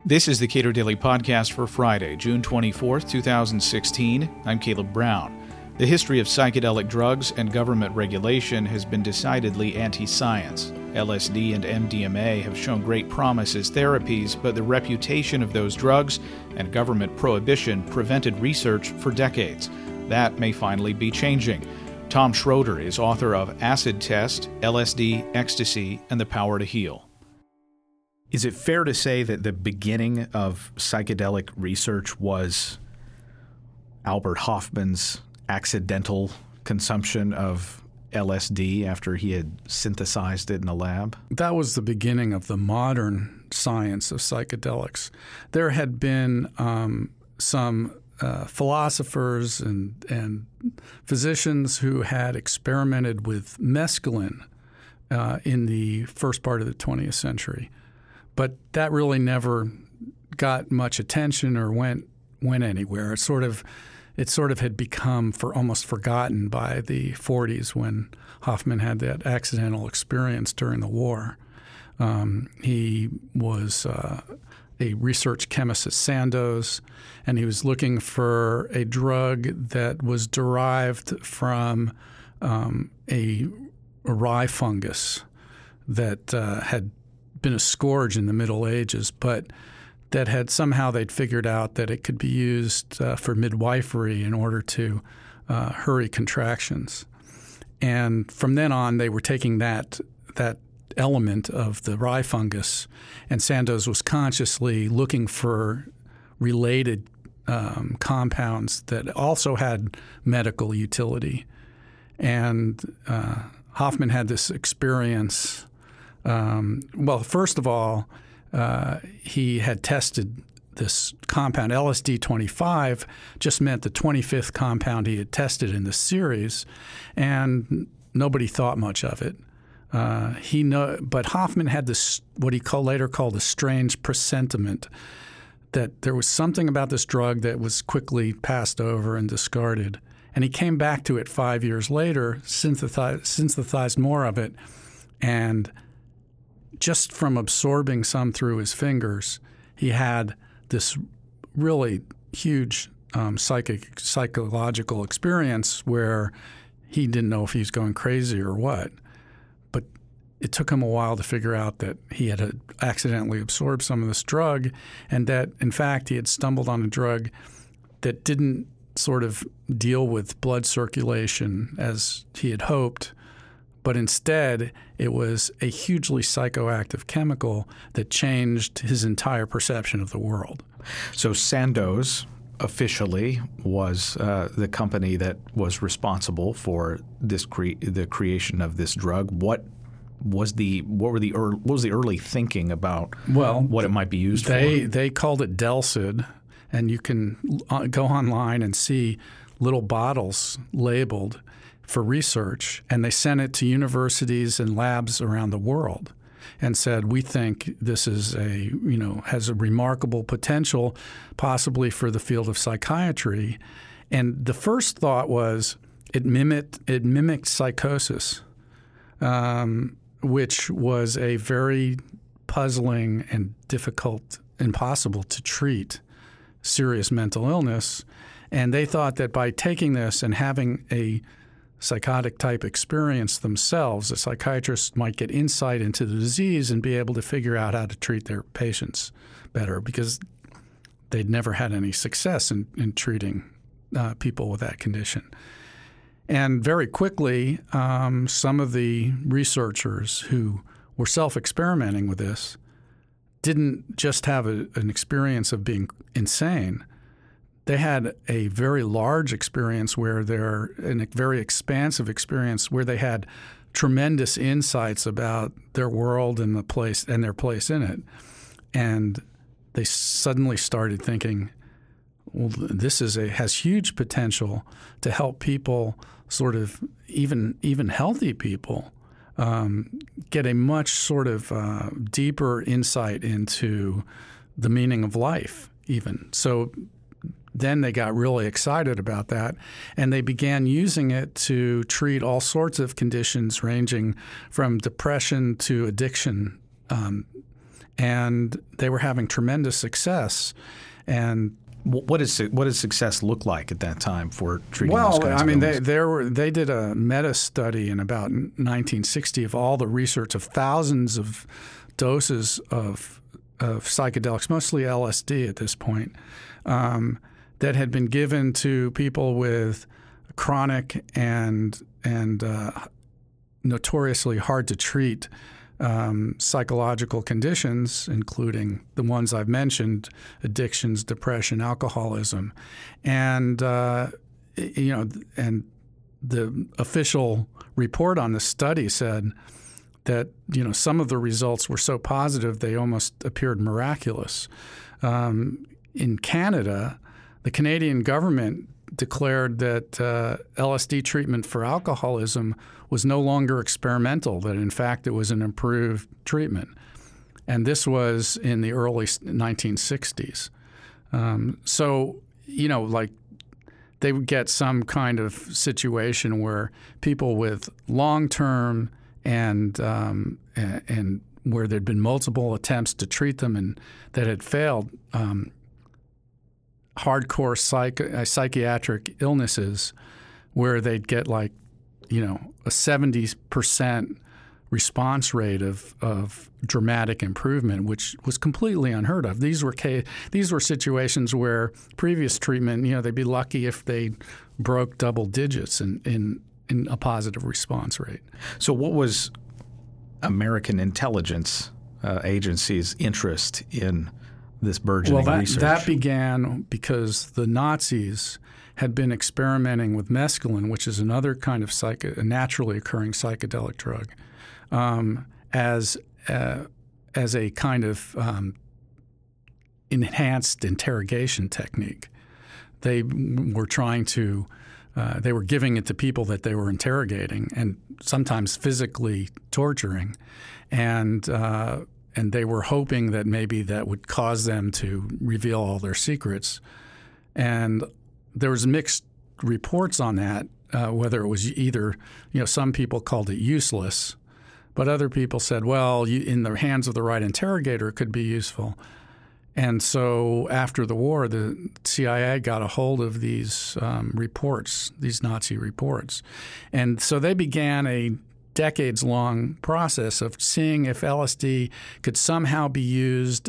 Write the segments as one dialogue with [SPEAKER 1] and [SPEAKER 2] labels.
[SPEAKER 1] This is the Cato Daily Podcast for Friday, June 24th, 2016. I'm Caleb Brown. The history of psychedelic drugs and government regulation has been decidedly anti-science. LSD and MDMA have shown great promise as therapies, but the reputation of those drugs and government prohibition prevented research for decades. That may finally be changing. Tom Schroeder is author of Acid Test, LSD, Ecstasy, and the Power to Heal. Is it fair to say that the beginning of psychedelic research was Albert Hofmann's accidental consumption of LSD after he had synthesized it in a lab?
[SPEAKER 2] That was the beginning of the modern science of psychedelics. There had been some philosophers and physicians who had experimented with mescaline in the first part of the 20th century. But that really never got much attention or went anywhere. It sort of had become almost forgotten by the 40s when Hofmann had that accidental experience during the war. He was a research chemist at Sandoz, and he was looking for a drug that was derived from a rye fungus that had been a scourge in the Middle Ages, but that had somehow they'd figured out that it could be used for midwifery in order to hurry contractions. And from then on, they were taking that element of the rye fungus, and Sandoz was consciously looking for related compounds that also had medical utility. And Hofmann had this experience. First of all, he had tested this compound. LSD-25 just meant the 25th compound he had tested in the series, and nobody thought much of it. But Hofmann had this, what he later called a strange presentiment that there was something about this drug that was quickly passed over and discarded. And he came back to it 5 years later, synthesized more of it, and just from absorbing some through his fingers, he had this really huge psychological experience where he didn't know if he was going crazy or what. But it took him a while to figure out that he had accidentally absorbed some of this drug, and that, in fact, he had stumbled on a drug that didn't sort of deal with blood circulation as he had hoped, but instead it was a hugely psychoactive chemical that changed his entire perception of the world.
[SPEAKER 1] So Sandoz officially was the company that was responsible for this the creation of this drug. What was the early thinking about what it might be used for?
[SPEAKER 2] They called it Delsid, and you can go online and see little bottles labeled for research, and they sent it to universities and labs around the world and said, we think this is has a remarkable potential possibly for the field of psychiatry. And the first thought was it mimicked psychosis, which was a very puzzling and difficult, impossible to treat serious mental illness. And they thought that by taking this and having a psychotic type experience themselves, a psychiatrist might get insight into the disease and be able to figure out how to treat their patients better, because they'd never had any success in treating people with that condition. And very quickly, some of the researchers who were self-experimenting with this didn't just have an experience of being insane. They had a very large experience a very expansive experience where they had tremendous insights about their world and their place in it. And they suddenly started thinking, well, this has huge potential to help people, sort of even healthy people, get a much sort of deeper insight into the meaning of life even. So then they got really excited about that, and they began using it to treat all sorts of conditions ranging from depression to addiction. and they were having tremendous success. And
[SPEAKER 1] what does success look like at that time for treating those kinds of illnesses?
[SPEAKER 2] They did a meta study in about 1960 of all the research of thousands of doses of psychedelics, mostly LSD at this point, that had been given to people with chronic and notoriously hard to treat psychological conditions, including the ones I've mentioned: addictions, depression, alcoholism, and and the official report on the study said that some of the results were so positive they almost appeared miraculous. In Canada, the Canadian government declared that LSD treatment for alcoholism was no longer experimental, that in fact it was an improved treatment. And this was in the early 1960s. They would get some kind of situation where people with long-term and where there'd been multiple attempts to treat them and that had failed, hardcore psychiatric illnesses where they'd get a 70% response rate of dramatic improvement, which was completely unheard of. These were situations where previous treatment, they'd be lucky if they broke double digits in a positive response rate.
[SPEAKER 1] So what was American intelligence agency's interest in this burgeoning research?
[SPEAKER 2] That began because the Nazis had been experimenting with mescaline, which is another kind of a naturally occurring psychedelic drug, as a kind of enhanced interrogation technique. They were trying to they were giving it to people that they were interrogating and sometimes physically torturing, and they were hoping that maybe that would cause them to reveal all their secrets. And there was mixed reports on that, whether it was either, some people called it useless, but other people said, well, in the hands of the right interrogator, it could be useful. And so after the war, the CIA got a hold of these reports, these Nazi reports. And so they began a decades-long process of seeing if LSD could somehow be used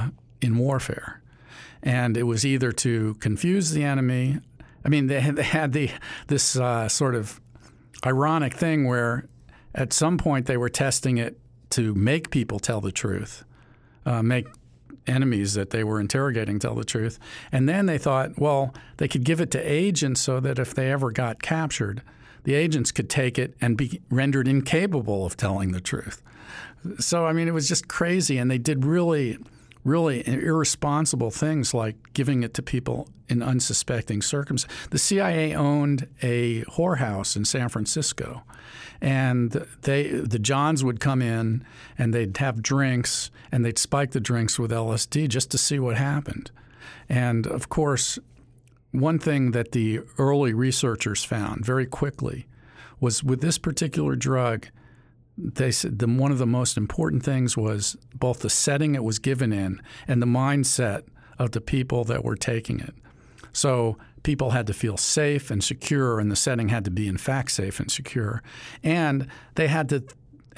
[SPEAKER 2] in warfare. And it was either to confuse the enemy. I mean, they had this sort of ironic thing where at some point they were testing it to make people tell the truth, make enemies that they were interrogating tell the truth. And then they thought, well, they could give it to agents so that if they ever got captured, the agents could take it and be rendered incapable of telling the truth. So, I mean, it was just crazy. And they did really irresponsible things like giving it to people in unsuspecting circumstances. The CIA owned a whorehouse in San Francisco, and the Johns would come in and they'd have drinks and they'd spike the drinks with LSD just to see what happened. And of course, one thing that the early researchers found very quickly was with this particular drug, they said one of the most important things was both the setting it was given in and the mindset of the people that were taking it. So people had to feel safe and secure, and the setting had to be, in fact, safe and secure. And they had to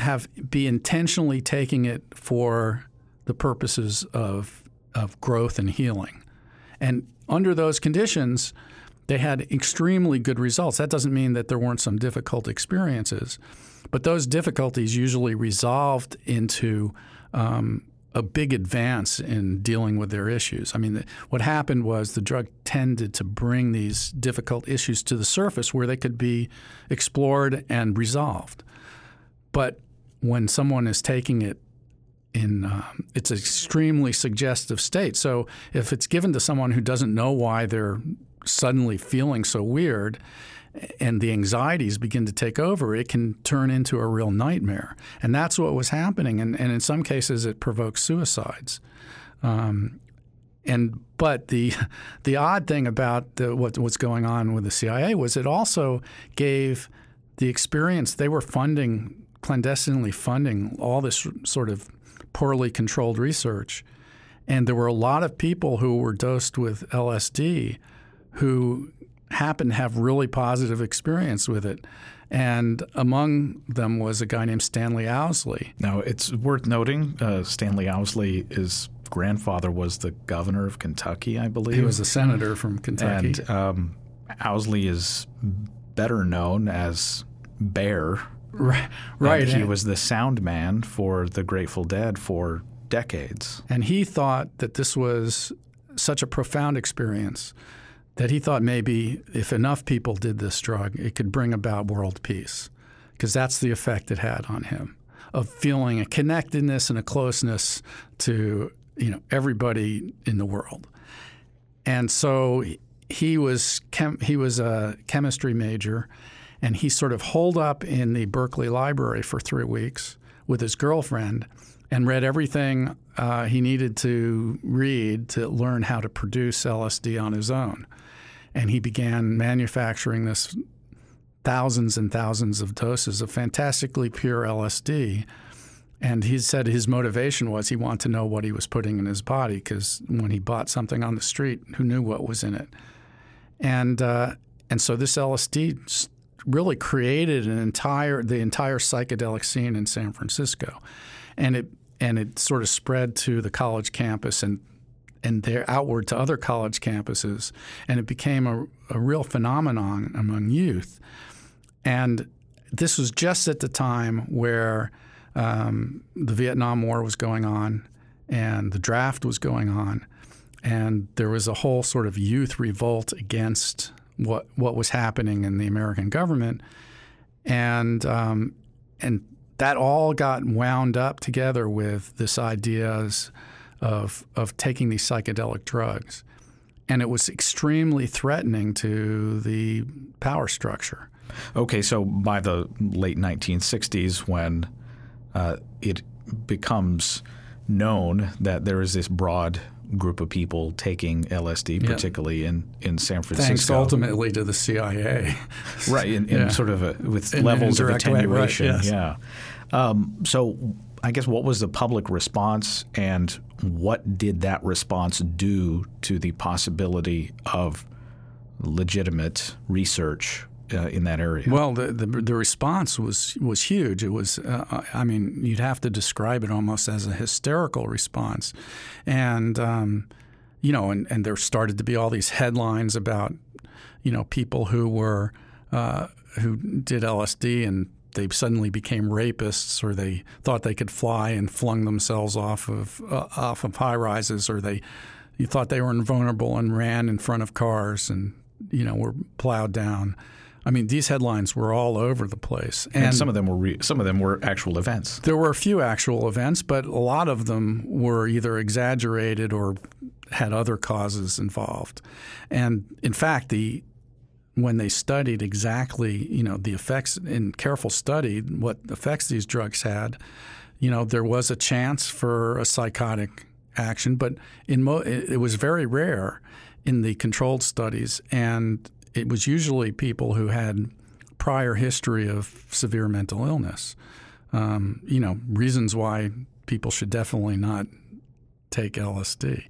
[SPEAKER 2] be intentionally taking it for the purposes of growth and healing. And under those conditions, they had extremely good results. That doesn't mean that there weren't some difficult experiences, but those difficulties usually resolved into a big advance in dealing with their issues. I mean, what happened was the drug tended to bring these difficult issues to the surface where they could be explored and resolved. But when someone is taking it in it's an extremely suggestive state. So if it's given to someone who doesn't know why they're suddenly feeling so weird and the anxieties begin to take over, it can turn into a real nightmare. And that's what was happening. And in some cases, it provokes suicides. But the odd thing about what's going on with the CIA was it also gave the experience. They were clandestinely funding all this sort of poorly controlled research. And there were a lot of people who were dosed with LSD who happened to have really positive experience with it. And among them was a guy named Stanley Owsley.
[SPEAKER 1] Now, it's worth noting Stanley Owsley, his grandfather was the governor of Kentucky, I believe.
[SPEAKER 2] He was a senator from Kentucky.
[SPEAKER 1] And Owsley is better known as Bear.
[SPEAKER 2] Right.
[SPEAKER 1] And he was the sound man for the Grateful Dead for decades.
[SPEAKER 2] And he thought that this was such a profound experience that he thought maybe if enough people did this drug, it could bring about world peace, because that's the effect it had on him, of feeling a connectedness and a closeness to everybody in the world. And so he was a chemistry major, and he sort of holed up in the Berkeley Library for 3 weeks with his girlfriend and read everything he needed to read to learn how to produce LSD on his own. And he began manufacturing this thousands and thousands of doses of fantastically pure LSD. And he said his motivation was he wanted to know what he was putting in his body, because when he bought something on the street, who knew what was in it? And so this LSD really created the entire psychedelic scene in San Francisco, and it sort of spread to the college campus and there outward to other college campuses, and it became a real phenomenon among youth. And this was just at the time where the Vietnam War was going on and the draft was going on, and there was a whole sort of youth revolt against what was happening in the American government, and that all got wound up together with this ideas of taking these psychedelic drugs. And it was extremely threatening to the power structure.
[SPEAKER 1] Okay, so by the late 1960s, when it becomes known that there is this broad group of people taking LSD, particularly in San Francisco.
[SPEAKER 2] Thanks ultimately to the CIA.
[SPEAKER 1] Right, in sort of with levels of attenuation.
[SPEAKER 2] Right, yes.
[SPEAKER 1] Yeah. So I guess what was the public response, and what did that response do to the possibility of legitimate research in that area?
[SPEAKER 2] Well, the response was huge. It was, you'd have to describe it almost as a hysterical response, and and there started to be all these headlines about people who were who did LSD and they suddenly became rapists, or they thought they could fly and flung themselves off of high rises, or you thought they were invulnerable and ran in front of cars and were plowed down. I mean, these headlines were all over the place,
[SPEAKER 1] and some of them were actual events.
[SPEAKER 2] There were a few actual events, but a lot of them were either exaggerated or had other causes involved. And in fact, when they studied exactly, the effects in careful study, what effects these drugs had, there was a chance for a psychotic action, but it was very rare in the controlled studies, and it was usually people who had prior history of severe mental illness. Reasons why people should definitely not take LSD.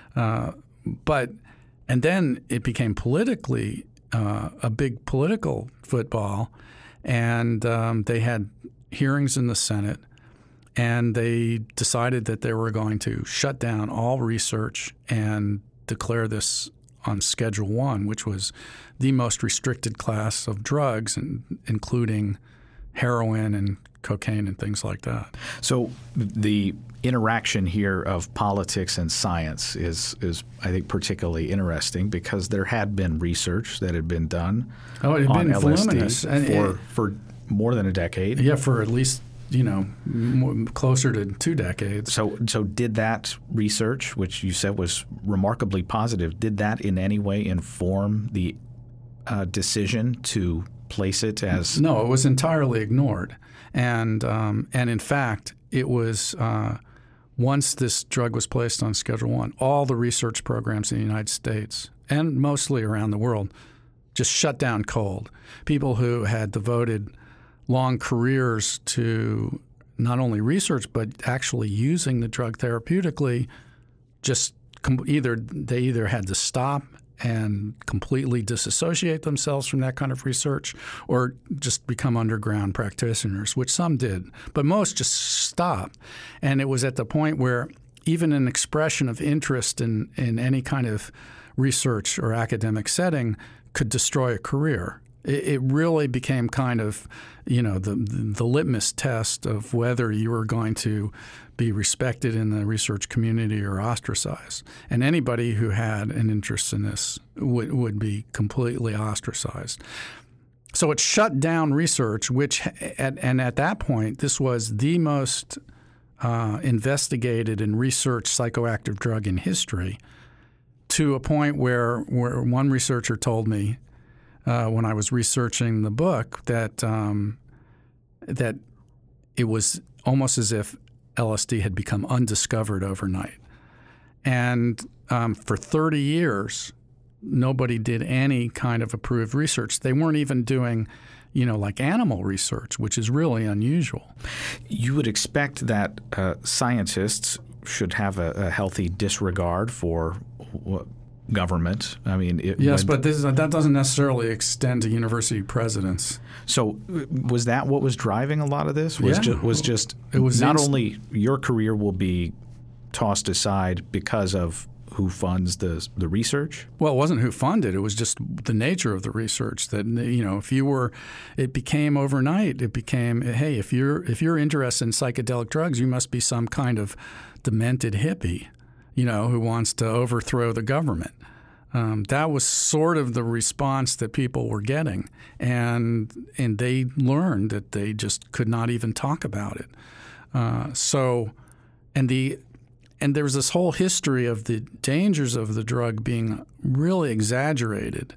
[SPEAKER 2] And then it became politically a big political football, and they had hearings in the Senate, and they decided that they were going to shut down all research and declare this on Schedule I, which was the most restricted class of drugs, including heroin and cocaine and things like that.
[SPEAKER 1] So the interaction here of politics and science is I think, particularly interesting, because there had been research that had been done
[SPEAKER 2] on LSD
[SPEAKER 1] for more than a decade.
[SPEAKER 2] Yeah, for at least closer to 2 decades.
[SPEAKER 1] So did that research, which you said was remarkably positive, did that in any way inform the decision to place it as?
[SPEAKER 2] No, it was entirely ignored, and in fact, it was once this drug was placed on Schedule I, all the research programs in the United States and mostly around the world just shut down cold. People who had devoted long careers to not only research but actually using the drug therapeutically, just they either had to stop and completely disassociate themselves from that kind of research, or just become underground practitioners, which some did, but most just stopped. And it was at the point where even an expression of interest in any kind of research or academic setting could destroy a career. It really became kind of, the litmus test of whether you were going to be respected in the research community or ostracized. And anybody who had an interest in this would be completely ostracized. So it shut down research, and at that point, this was the most investigated and researched psychoactive drug in history, to a point where one researcher told me when I was researching the book that it was almost as if LSD had become undiscovered overnight. And for 30 years, nobody did any kind of approved research. They weren't even doing, like animal research, which is really unusual.
[SPEAKER 1] You would expect that scientists should have a healthy disregard for government. I mean,
[SPEAKER 2] yes, but that doesn't necessarily extend to university presidents.
[SPEAKER 1] So, was that what was driving a lot of this? Only your career will be tossed aside because of who funds the research?
[SPEAKER 2] Well, it wasn't who funded. It was just the nature of the research. That it became overnight. It became, hey, if you're interested in psychedelic drugs, you must be some kind of demented hippie, who wants to overthrow the government. That was sort of the response that people were getting, and they learned that they just could not even talk about it. And there was this whole history of the dangers of the drug being really exaggerated.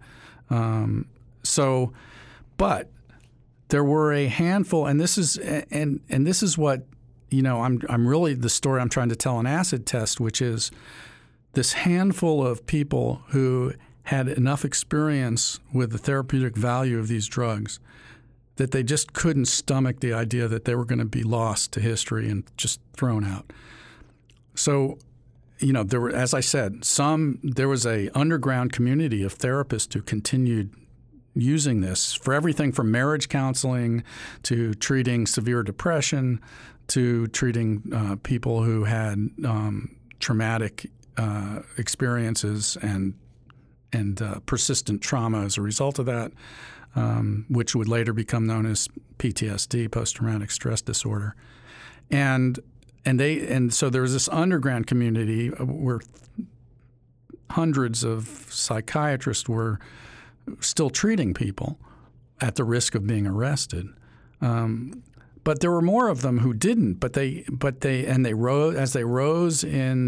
[SPEAKER 2] But there were a handful, and this is what I'm really the story I'm trying to tell in Acid Test, which is this handful of people who had enough experience with the therapeutic value of these drugs that they just couldn't stomach the idea that they were going to be lost to history and just thrown out. So, there were, as I said, there was a underground community of therapists who continued using this for everything from marriage counseling to treating severe depression to treating people who had traumatic experiences and persistent trauma as a result of that, which would later become known as PTSD, post-traumatic stress disorder, and so there was this underground community where hundreds of psychiatrists were still treating people at the risk of being arrested. But there were more of them who didn't. But they rose as they rose in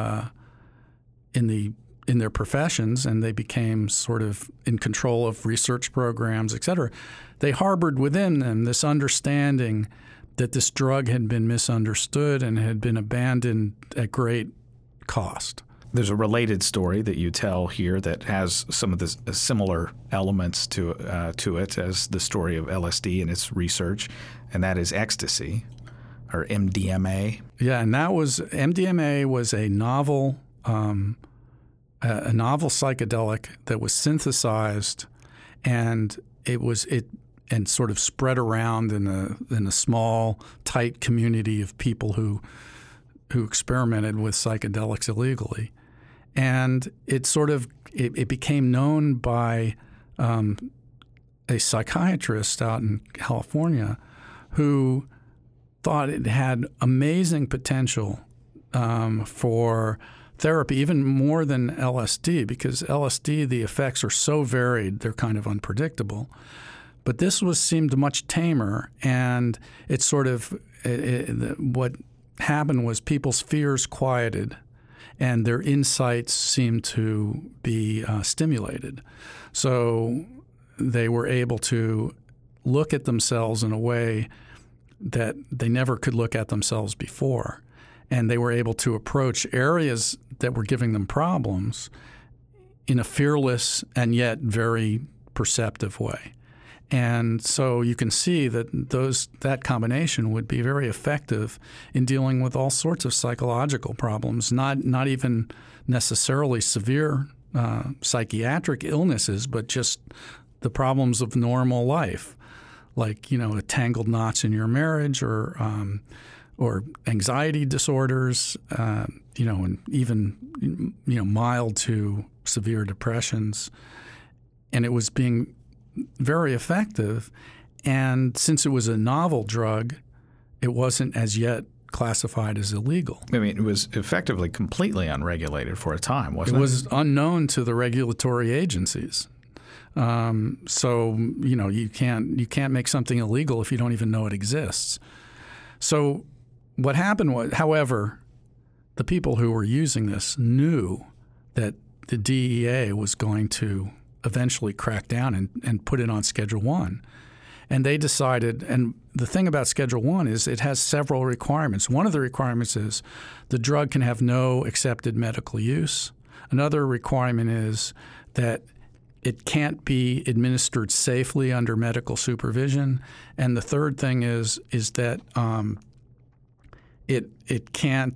[SPEAKER 2] their professions, and they became sort of in control of research programs, et cetera. They harbored within them this understanding that this drug had been misunderstood and had been abandoned at great cost.
[SPEAKER 1] There's a related story that you tell here that has some of the similar elements to it as the story of LSD and its research, and that is ecstasy, or MDMA.
[SPEAKER 2] Yeah, and MDMA was a novel psychedelic that was synthesized, and and sort of spread around in a small, tight community of people who experimented with psychedelics illegally. And it became known by a psychiatrist out in California who thought it had amazing potential for therapy, even more than LSD, because LSD, the effects are so varied, they're kind of unpredictable. But this seemed much tamer, and what happened was people's fears quieted, and their insights seemed to be stimulated. So they were able to look at themselves in a way that they never could look at themselves before, and they were able to approach areas that were giving them problems in a fearless and yet very perceptive way. And so you can see that that combination would be very effective in dealing with all sorts of psychological problems, not even necessarily severe psychiatric illnesses, but just the problems of normal life, like tangled knots in your marriage or anxiety disorders, and even mild to severe depressions. And it was being very effective. And since it was a novel drug, it wasn't as yet classified as illegal.
[SPEAKER 1] I mean, it was effectively completely unregulated for a time, wasn't it?
[SPEAKER 2] It was unknown to the regulatory agencies. So you can't make something illegal if you don't even know it exists. So what happened was, however, the people who were using this knew that the DEA was going to eventually crack down and put it on Schedule 1. And they decided, and the thing about Schedule 1 is it has several requirements. One of the requirements is the drug can have no accepted medical use. Another requirement is that it can't be administered safely under medical supervision. And the third thing is that it can't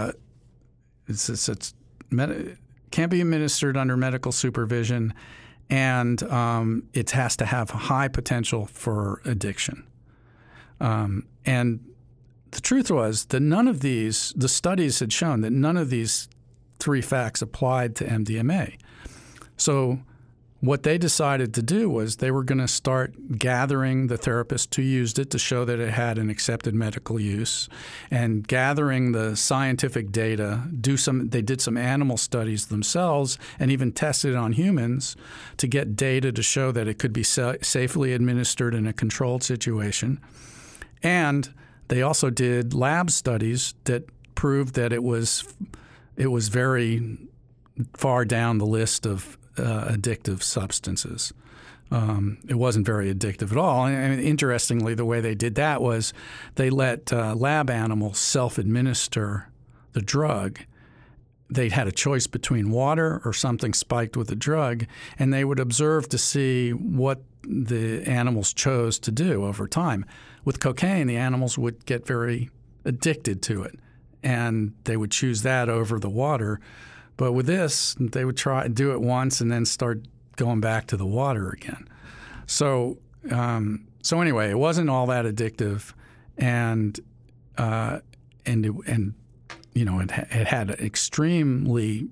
[SPEAKER 2] can't be administered under medical supervision, and it has to have high potential for addiction. And the truth was that the studies had shown that none of these three facts applied to MDMA. So what they decided to do was they were going to start gathering the therapists who used it to show that it had an accepted medical use, and gathering the scientific data. They did some animal studies themselves and even tested it on humans to get data to show that it could be safely administered in a controlled situation. And they also did lab studies that proved that it was very far down the list of addictive substances. It wasn't very addictive at all. And interestingly, the way they did that was they let lab animals self-administer the drug. They had a choice between water or something spiked with the drug, and they would observe to see what the animals chose to do over time. With cocaine, the animals would get very addicted to it, and they would choose that over the water. But with this, they would try and do it once and then start going back to the water again. So anyway, it wasn't all that addictive, and it had extremely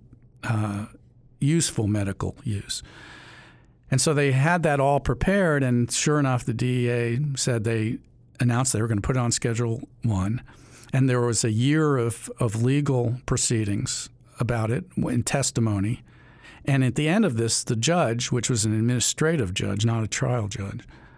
[SPEAKER 2] useful medical use. And so they had that all prepared, and sure enough, the DEA said they announced they were going to put it on Schedule 1, and there was a year of legal proceedings about it in testimony. And at the end of this, the judge, which was an administrative judge, not a trial judge,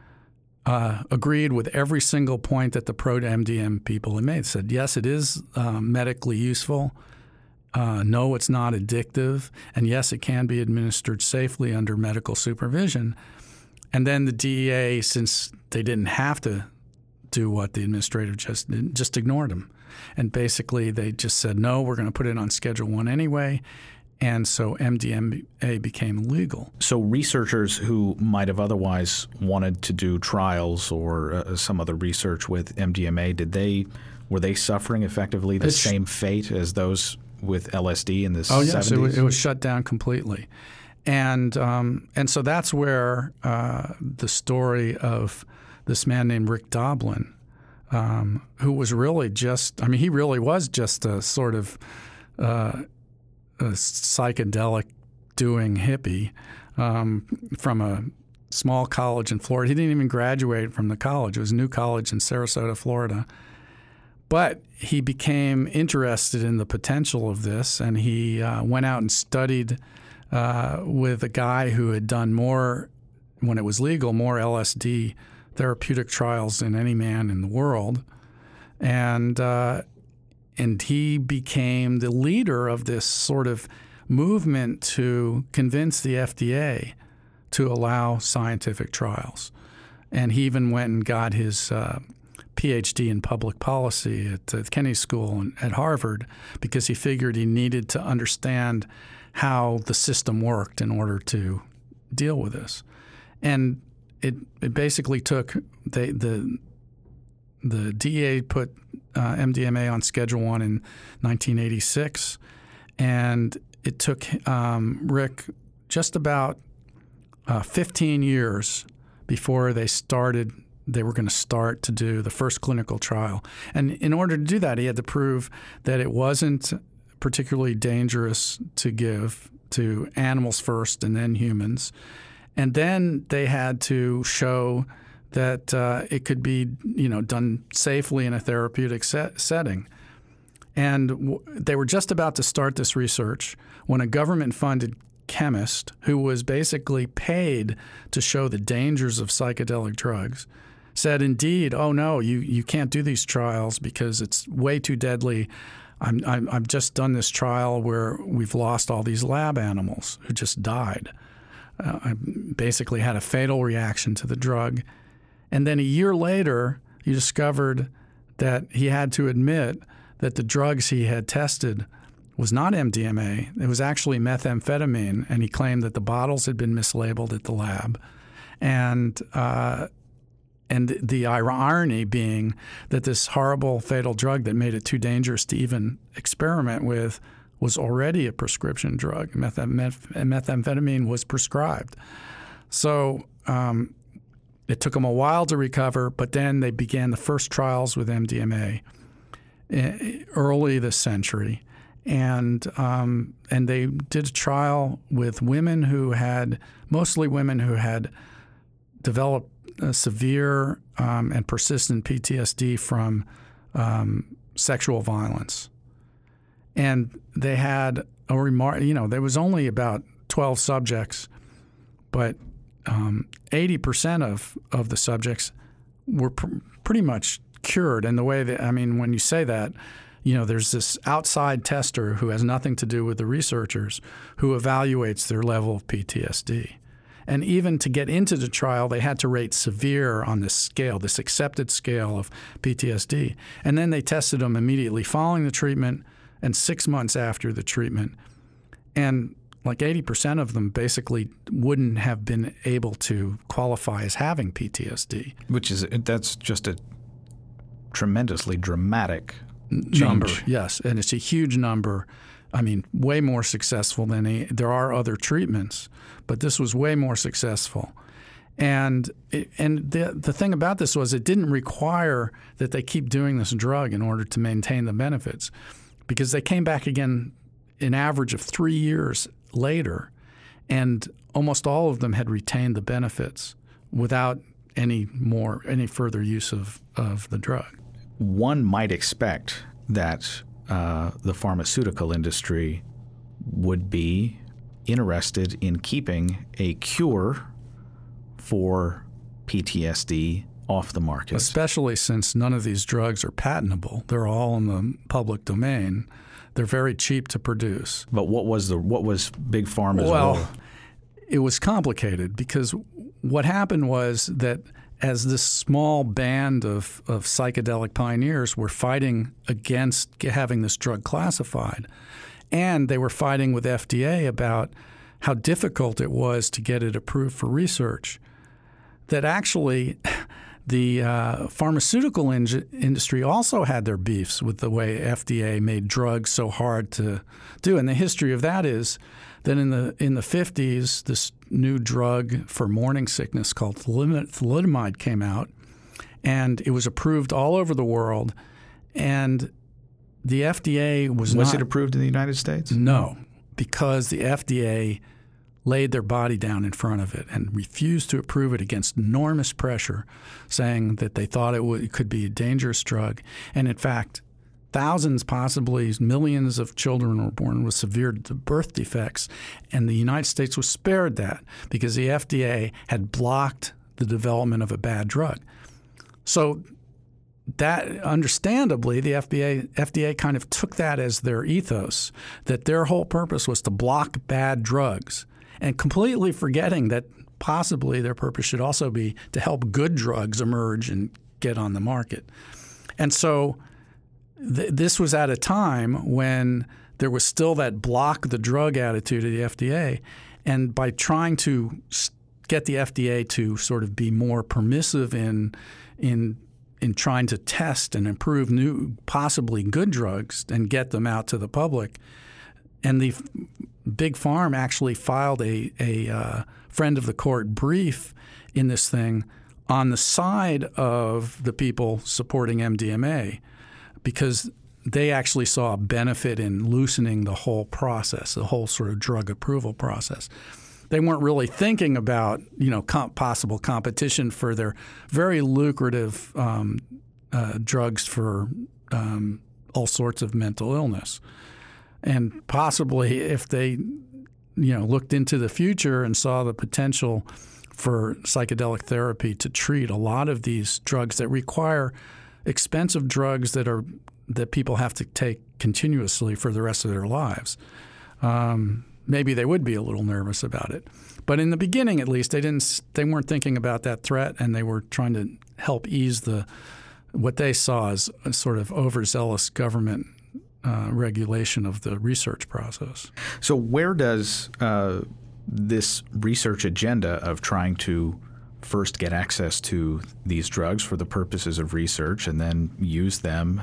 [SPEAKER 2] agreed with every single point that the pro-MDM people had made. Said, yes, it is medically useful. No, it's not addictive. And yes, it can be administered safely under medical supervision. And then the DEA, since they didn't have to do what the administrative judge did, just ignored them. And basically they just said, no, we're going to put it on Schedule 1 anyway. And so MDMA became legal.
[SPEAKER 1] So researchers who might have otherwise wanted to do trials or some other research with MDMA, were they suffering effectively the same fate as those with LSD in the 70s?
[SPEAKER 2] Oh, yes, it was shut down completely. And so that's where the story of this man named Rick Doblin, who was really he really was just a sort of a psychedelic doing hippie from a small college in Florida. He didn't even graduate from the college. It was New College in Sarasota, Florida. But he became interested in the potential of this, and he went out and studied with a guy who had done more, when it was legal, more LSD therapeutic trials than any man in the world. And he became the leader of this sort of movement to convince the FDA to allow scientific trials. And he even went and got his PhD in public policy at the Kennedy School at Harvard, because he figured he needed to understand how the system worked in order to deal with this. And it basically took the DEA put MDMA on Schedule 1 in 1986, and it took Rick just about 15 years before they were going to start to do the first clinical trial. And in order to do that, he had to prove that it wasn't particularly dangerous to give to animals first and then humans. And then they had to show that it could be, done safely in a therapeutic setting. And they were just about to start this research when a government-funded chemist who was basically paid to show the dangers of psychedelic drugs said, indeed, oh no, you can't do these trials because it's way too deadly. I've just done this trial where we've lost all these lab animals who just died. I basically had a fatal reaction to the drug. And then a year later, he discovered that he had to admit that the drugs he had tested was not MDMA. It was actually methamphetamine, and he claimed that the bottles had been mislabeled at the lab. And the irony being that this horrible, fatal drug that made it too dangerous to even experiment with was already a prescription drug. Methamphetamine was prescribed. So it took them a while to recover, but then they began the first trials with MDMA early this century. And they did a trial with mostly women who had developed severe and persistent PTSD from sexual violence. And they had there was only about 12 subjects, but 80% of the subjects were pretty much cured. And the way that, when you say that, there's this outside tester who has nothing to do with the researchers who evaluates their level of PTSD. And even to get into the trial, they had to rate severe on this scale, this accepted scale of PTSD. And then they tested them immediately following the treatment and 6 months after the treatment. And like 80% of them basically wouldn't have been able to qualify as having PTSD.
[SPEAKER 1] That's just a tremendously dramatic
[SPEAKER 2] number,
[SPEAKER 1] change.
[SPEAKER 2] Yes, and it's a huge number. Way more successful than there are other treatments, but this was way more successful. And the thing about this was it didn't require that they keep doing this drug in order to maintain the benefits, because they came back again an average of 3 years later, and almost all of them had retained the benefits without any further use of the drug.
[SPEAKER 1] One might expect that the pharmaceutical industry would be interested in keeping a cure for PTSD off the market.
[SPEAKER 2] Especially since none of these drugs are patentable. They're all in the public domain. They're very cheap to produce.
[SPEAKER 1] But what was Big Pharma's role?
[SPEAKER 2] Well, it was complicated because what happened was that as this small band of psychedelic pioneers were fighting against having this drug classified, and they were fighting with FDA about how difficult it was to get it approved for research, that actually the pharmaceutical industry also had their beefs with the way FDA made drugs so hard to do. And the history of that is that in the 50s, this new drug for morning sickness called thalidomide came out, and it was approved all over the world. And the FDA was
[SPEAKER 1] it approved in the United States?
[SPEAKER 2] No, because the FDA laid their body down in front of it and refused to approve it against enormous pressure, saying that they thought it could be a dangerous drug. And in fact, thousands, possibly millions of children were born with severe birth defects, and the United States was spared that because the FDA had blocked the development of a bad drug. So that, understandably, the FDA kind of took that as their ethos, that their whole purpose was to block bad drugs, and completely forgetting that possibly their purpose should also be to help good drugs emerge and get on the market. And so this was at a time when there was still that block the drug attitude of the FDA. And by trying to get the FDA to sort of be more permissive in trying to test and improve new, possibly good drugs and get them out to the public. And the Big Pharma actually filed a friend of the court brief in this thing on the side of the people supporting MDMA, because they actually saw a benefit in loosening the whole process, the whole sort of drug approval process. They weren't really thinking about, possible competition for their very lucrative drugs for all sorts of mental illness. And possibly if they, looked into the future and saw the potential for psychedelic therapy to treat a lot of these drugs that require expensive drugs that people have to take continuously for the rest of their lives, maybe they would be a little nervous about it. But in the beginning, at least, they weren't thinking about that threat, and they were trying to help ease what they saw as a sort of overzealous government regulation of the research process.
[SPEAKER 1] So where does this research agenda of trying to first get access to these drugs for the purposes of research and then use them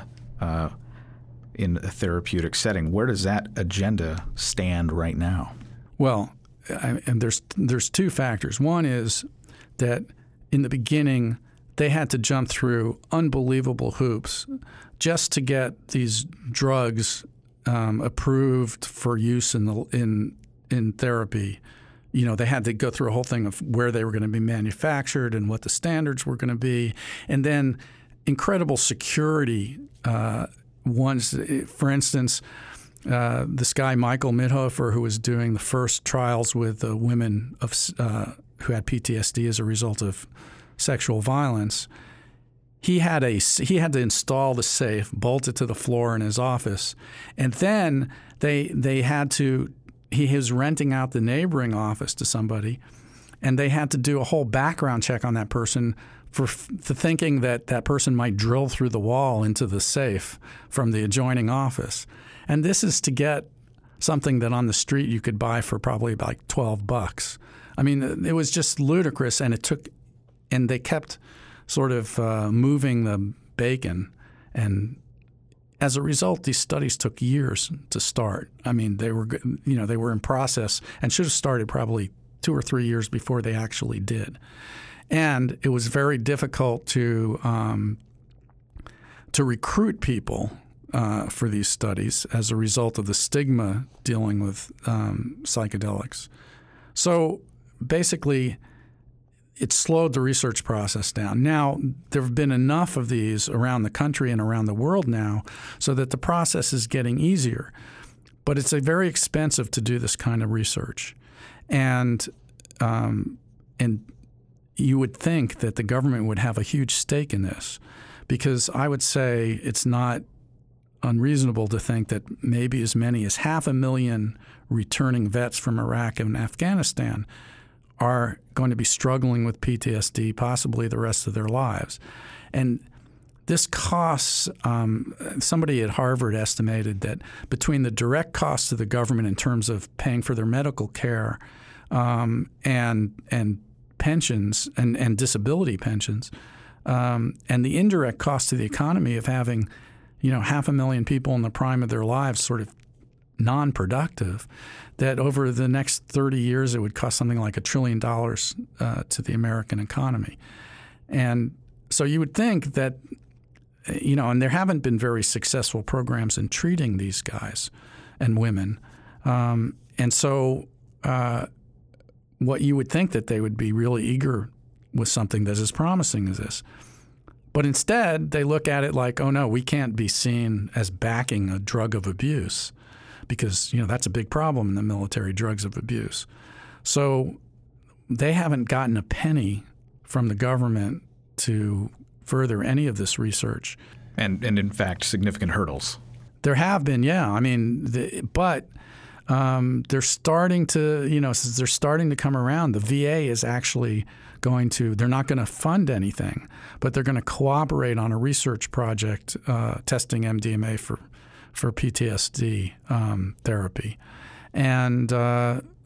[SPEAKER 1] in a therapeutic setting, where does that agenda stand right now?
[SPEAKER 2] Well, and there's two factors. One is that in the beginning they had to jump through unbelievable hoops just to get these drugs approved for use in therapy. They had to go through a whole thing of where they were going to be manufactured and what the standards were going to be, and then incredible security ones. For instance, this guy Michael Mithoefer, who was doing the first trials with women who had PTSD as a result of sexual violence, he had to install the safe, bolt it to the floor in his office, and then he was renting out the neighboring office to somebody, and they had to do a whole background check on that person for thinking that person might drill through the wall into the safe from the adjoining office. And this is to get something that on the street you could buy for probably about like $12. I mean, it was just ludicrous, and they kept sort of moving the bacon, and as a result, these studies took years to start. I mean, they were in process and should have started probably 2 or 3 years before they actually did. And it was very difficult to recruit people for these studies as a result of the stigma dealing with psychedelics. So basically, it slowed the research process down. Now, there have been enough of these around the country and around the world now so that the process is getting easier. But it's very expensive to do this kind of research. And you would think that the government would have a huge stake in this, because I would say it's not unreasonable to think that maybe as many as 500,000 returning vets from Iraq and Afghanistan are going to be struggling with PTSD possibly the rest of their lives. And this costs, somebody at Harvard estimated that between the direct costs to the government in terms of paying for their medical care and pensions and disability pensions, and the indirect cost to the economy of having 500,000 people in the prime of their lives sort of non-productive, that over the next 30 years it would cost something like $1 trillion to the American economy. And so you would think that, and there haven't been very successful programs in treating these guys and women. And so what you would think that they would be really eager with something that's as promising as this. But instead, they look at it like, oh, no, we can't be seen as backing a drug of abuse, because that's a big problem in the military, drugs of abuse. So they haven't gotten a penny from the government to further any of this research.
[SPEAKER 1] And in fact, significant hurdles.
[SPEAKER 2] There have been, yeah. I mean, but they're starting to, they're starting to come around. The VA is actually they're not going to fund anything, but they're going to cooperate on a research project testing MDMA for PTSD therapy. And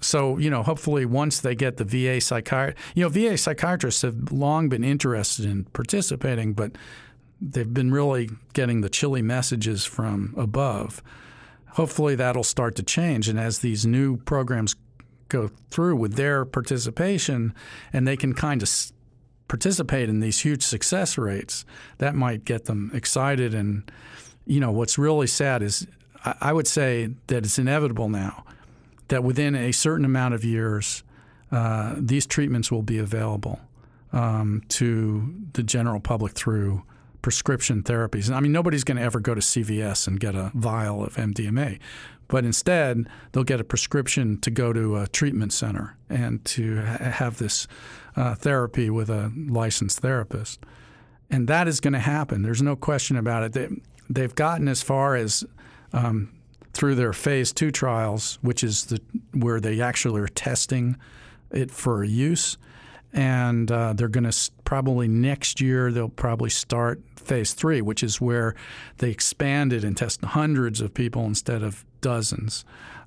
[SPEAKER 2] So, hopefully once they get the VA VA psychiatrists have long been interested in participating, but they've been really getting the chilly messages from above. Hopefully that'll start to change. And as these new programs go through with their participation and they can kind of participate in these huge success rates, that might get them excited. And, what's really sad is I would say that it's inevitable now that within a certain amount of years, these treatments will be available to the general public through prescription therapies. I mean, nobody's going to ever go to CVS and get a vial of MDMA, but instead they'll get a prescription to go to a treatment center and to have this therapy with a licensed therapist. And that is going to happen. There's no question about it. They've gotten as far as through their phase 2 trials, which is where they actually are testing it for use. And they're going to probably next year, they'll probably start phase 3, which is where they expanded and test hundreds of people instead of dozens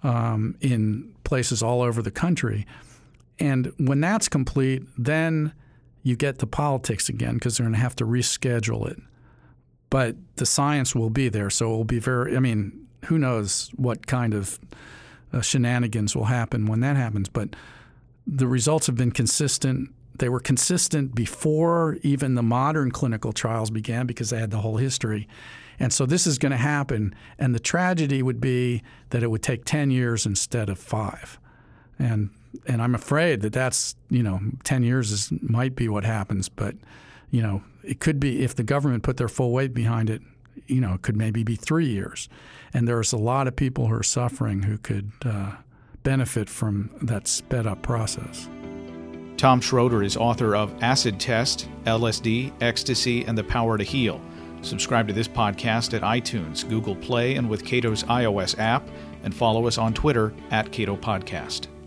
[SPEAKER 2] in places all over the country. And when that's complete, then you get to politics again because they're going to have to reschedule it. But the science will be there, so it will be who knows what kind of shenanigans will happen when that happens. But the results have been consistent. They were consistent before even the modern clinical trials began because they had the whole history. And so this is going to happen. And the tragedy would be that it would take 10 years instead of 5. And I'm afraid that that's, 10 years might be what happens. But, it could be if the government put their full weight behind it, it could maybe be 3 years. And there's a lot of people who are suffering who could benefit from that sped up process.
[SPEAKER 1] Tom Schroeder is author of Acid Test, LSD, Ecstasy, and the Power to Heal. Subscribe to this podcast at iTunes, Google Play, and with Cato's iOS app, and follow us on Twitter @Cato Podcast.